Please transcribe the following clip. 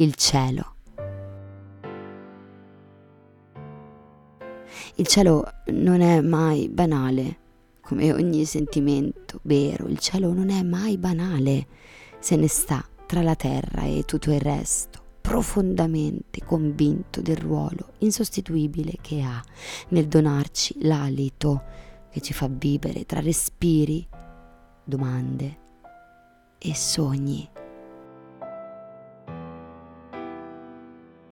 il cielo. Il cielo non è mai banale, come ogni sentimento vero. Il cielo non è mai banale, se ne sta tra la terra e tutto il resto, profondamente convinto del ruolo insostituibile che ha nel donarci l'alito che ci fa vivere tra respiri, domande e sogni.